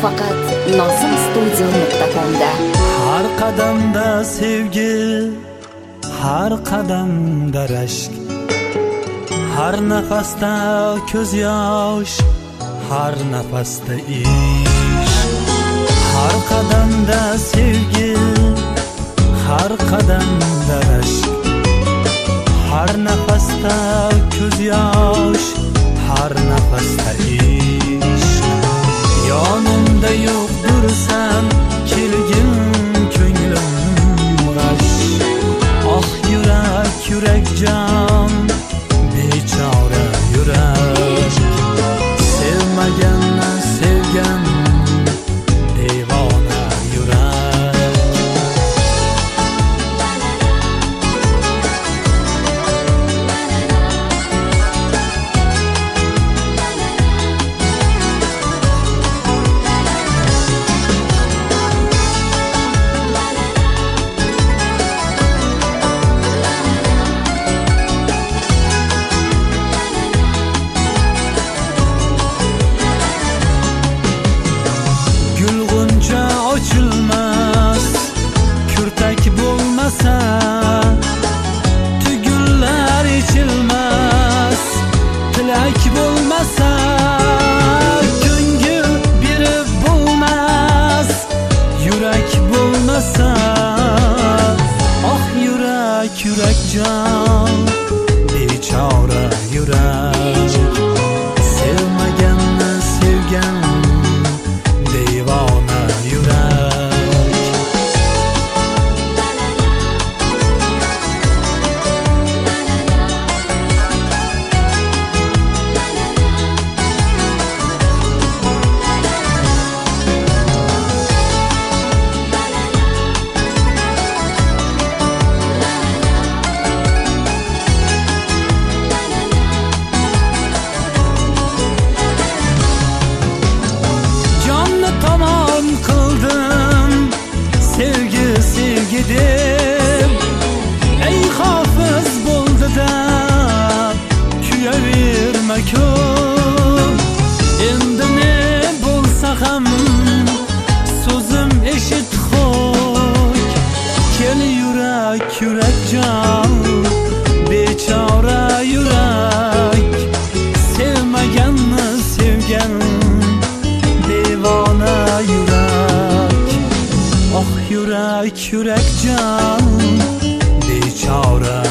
faqat nozimstudio.com'da. Har qadamda sevgi, har qadamda rashk, har nafasda ko'z yosh, har nafasda ish. Har qadamda sevgi, har qadamda rashk, har nafasda ko'z yosh, har nafasda ish. Yonimda yo'qdirsan, kelgin ko'nglim g'ash. Oh yurak, yurak jon, bechora yurak. Sevmaganni sevgan devona yurak. Ochilmas, kurtak bo'lmasa, tugullar ichilmas, tilak bo'lmasa, ko'ngil berib bo'lmas, yurak bo'lmasa. Oh yurak, yurak jon, bechora yurak. Sevmaganni sevgan devona deb, ey hofiz bo'ldi-da, kuyaverma ko'p. Endi ne bo'lsa ham so'zim eshit xo'k. Kel yurak, yurak jon, bechora yurak. Sevmaganni sevgan devona yurak. Oh yurak, yurak jon, bechora